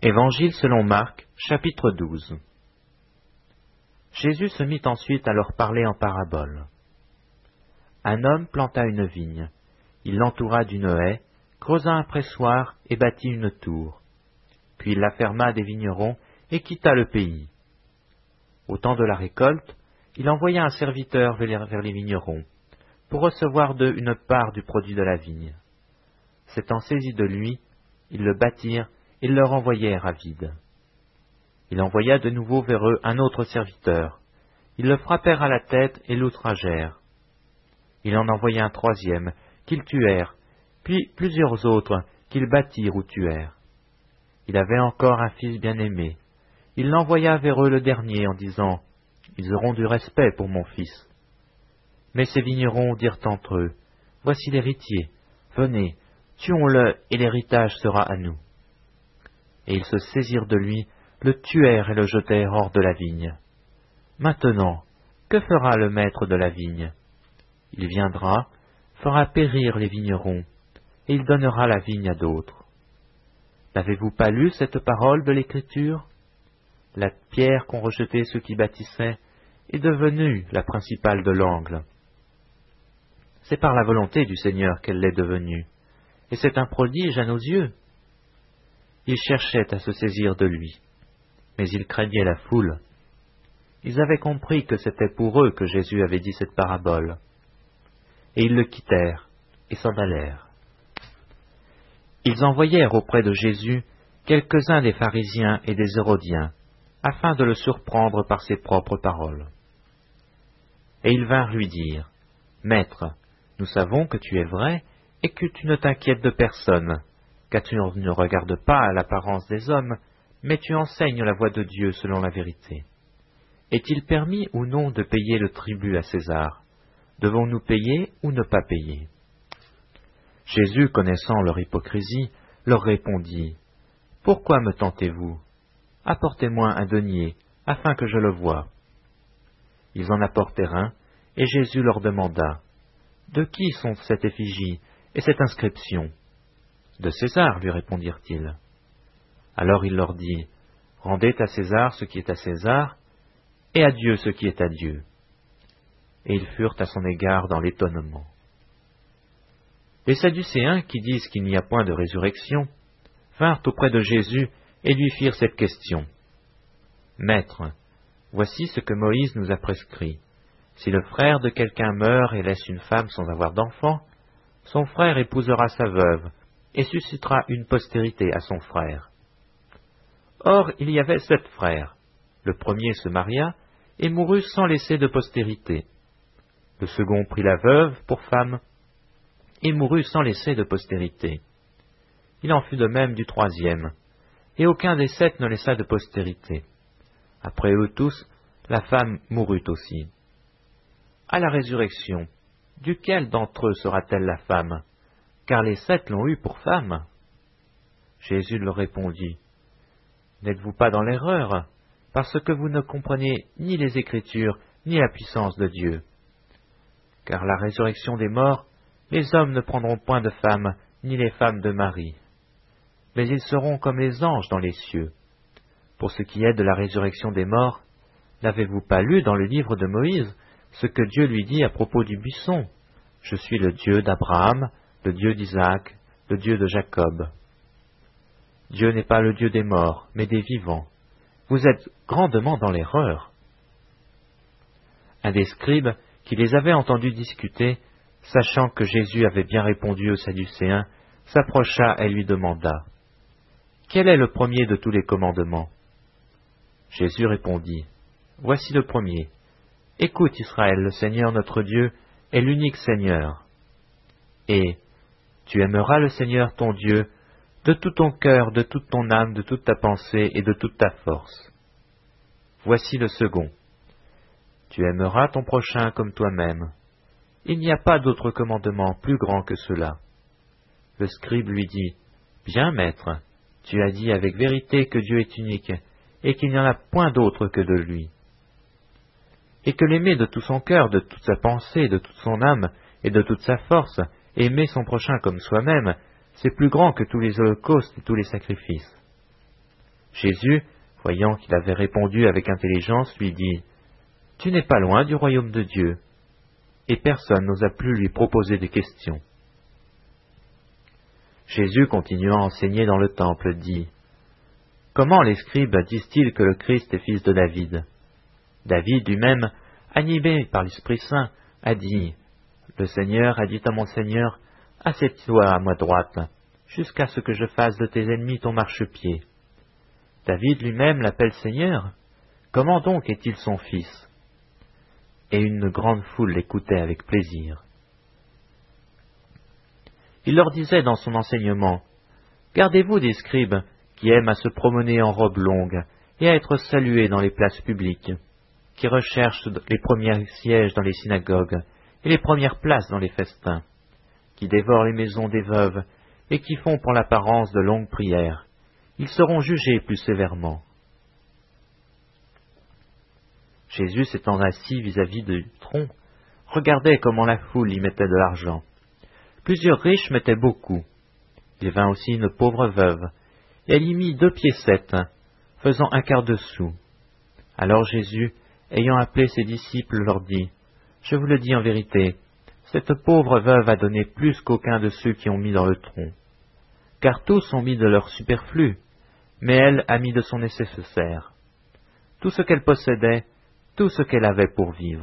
Évangile selon Marc, chapitre 12. Jésus se mit ensuite à leur parler en parabole. Un homme planta une vigne. Il l'entoura d'une haie, creusa un pressoir et bâtit une tour. Puis il la ferma des vignerons et quitta le pays. Au temps de la récolte, il envoya un serviteur vers les vignerons, pour recevoir d'eux une part du produit de la vigne. S'étant saisis de lui, ils le battirent et le renvoyèrent à vide. Il envoya de nouveau vers eux un autre serviteur. Ils le frappèrent à la tête et l'outragèrent. Il en envoya un troisième, qu'ils tuèrent, puis plusieurs autres, qu'ils battirent ou tuèrent. Il avait encore un fils bien-aimé. Il l'envoya vers eux le dernier en disant, « Ils auront du respect pour mon fils. » Mais ces vignerons dirent entre eux, « Voici l'héritier, venez, tuons-le et l'héritage sera à nous. » Et ils se saisirent de lui, le tuèrent et le jetèrent hors de la vigne. Maintenant, que fera le maître de la vigne? Il viendra, fera périr les vignerons, et il donnera la vigne à d'autres. N'avez-vous pas lu cette parole de l'Écriture? La pierre qu'ont rejetée ceux qui bâtissaient est devenue la principale de l'angle. C'est par la volonté du Seigneur qu'elle l'est devenue, et c'est un prodige à nos yeux. Ils cherchaient à se saisir de lui, mais ils craignaient la foule. Ils avaient compris que c'était pour eux que Jésus avait dit cette parabole. Et ils le quittèrent et s'en allèrent. Ils envoyèrent auprès de Jésus quelques-uns des pharisiens et des hérodiens, afin de le surprendre par ses propres paroles. Et ils vinrent lui dire, « Maître, nous savons que tu es vrai et que tu ne t'inquiètes de personne, car tu ne regardes pas à l'apparence des hommes, mais tu enseignes la voie de Dieu selon la vérité. Est-il permis ou non de payer le tribut à César? Devons-nous payer ou ne pas payer ?» Jésus, connaissant leur hypocrisie, leur répondit, « Pourquoi me tentez-vous? Apportez-moi un denier, afin que je le voie. » Ils en apportèrent un, et Jésus leur demanda, « De qui sont cette effigie et cette inscription? » « De César, lui répondirent-ils. Alors il leur dit, « Rendez à César ce qui est à César, et à Dieu ce qui est à Dieu. » Et ils furent à son égard dans l'étonnement. Les Sadducéens, qui disent qu'il n'y a point de résurrection, vinrent auprès de Jésus et lui firent cette question. « Maître, voici ce que Moïse nous a prescrit. Si le frère de quelqu'un meurt et laisse une femme sans avoir d'enfant, son frère épousera sa veuve, et suscitera une postérité à son frère. Or, il y avait 7 frères. Le premier se maria et mourut sans laisser de postérité. Le second prit la veuve pour femme et mourut sans laisser de postérité. Il en fut de même du troisième, et aucun des 7 ne laissa de postérité. Après eux tous, la femme mourut aussi. À la résurrection, duquel d'entre eux sera-t-elle la femme? Car les 7 l'ont eue pour femme. » Jésus leur répondit, « N'êtes-vous pas dans l'erreur, parce que vous ne comprenez ni les Écritures, ni la puissance de Dieu? Car la résurrection des morts, les hommes ne prendront point de femme, ni les femmes de mari. Mais ils seront comme les anges dans les cieux. Pour ce qui est de la résurrection des morts, n'avez-vous pas lu dans le livre de Moïse ce que Dieu lui dit à propos du buisson? Je suis le Dieu d'Abraham, le Dieu d'Isaac, le Dieu de Jacob. Dieu n'est pas le Dieu des morts, mais des vivants. Vous êtes grandement dans l'erreur. » Un des scribes, qui les avait entendus discuter, sachant que Jésus avait bien répondu aux Sadducéens, s'approcha et lui demanda, « Quel est le premier de tous les commandements ?» Jésus répondit, « Voici le premier. Écoute Israël, le Seigneur notre Dieu est l'unique Seigneur. Et tu aimeras le Seigneur ton Dieu de tout ton cœur, de toute ton âme, de toute ta pensée et de toute ta force. Voici le second. Tu aimeras ton prochain comme toi-même. Il n'y a pas d'autre commandement plus grand que cela. » Le scribe lui dit, « Bien, maître, tu as dit avec vérité que Dieu est unique et qu'il n'y en a point d'autre que de lui. Et que l'aimer de tout son cœur, de toute sa pensée, de toute son âme et de toute sa force, aimer son prochain comme soi-même, c'est plus grand que tous les holocaustes et tous les sacrifices. » Jésus, voyant qu'il avait répondu avec intelligence, lui dit « Tu n'es pas loin du royaume de Dieu. » Et personne n'osa plus lui proposer de questions. Jésus, continuant à enseigner dans le temple, dit « Comment les scribes disent-ils que le Christ est fils de David ? David lui-même, animé par l'Esprit Saint, a dit « Le Seigneur a dit à mon Seigneur, assieds-toi à ma droite, jusqu'à ce que je fasse de tes ennemis ton marchepied. » David lui-même l'appelle Seigneur. Comment donc est-il son fils ? Et une grande foule l'écoutait avec plaisir. Il leur disait dans son enseignement, « Gardez-vous des scribes qui aiment à se promener en robe longue et à être salués dans les places publiques, qui recherchent les premiers sièges dans les synagogues et les premières places dans les festins, qui dévorent les maisons des veuves et qui font pour l'apparence de longues prières. Ils seront jugés plus sévèrement. » Jésus, s'étant assis vis-à-vis du tronc, regardait comment la foule y mettait de l'argent. Plusieurs riches mettaient beaucoup. Il vint aussi une pauvre veuve, et elle y mit 2 piécettes, faisant 1/4 de sou. Alors Jésus, ayant appelé ses disciples, leur dit, « Je vous le dis en vérité, cette pauvre veuve a donné plus qu'aucun de ceux qui ont mis dans le tronc. Car tous ont mis de leur superflu, mais elle a mis de son nécessaire. Tout ce qu'elle possédait, tout ce qu'elle avait pour vivre. »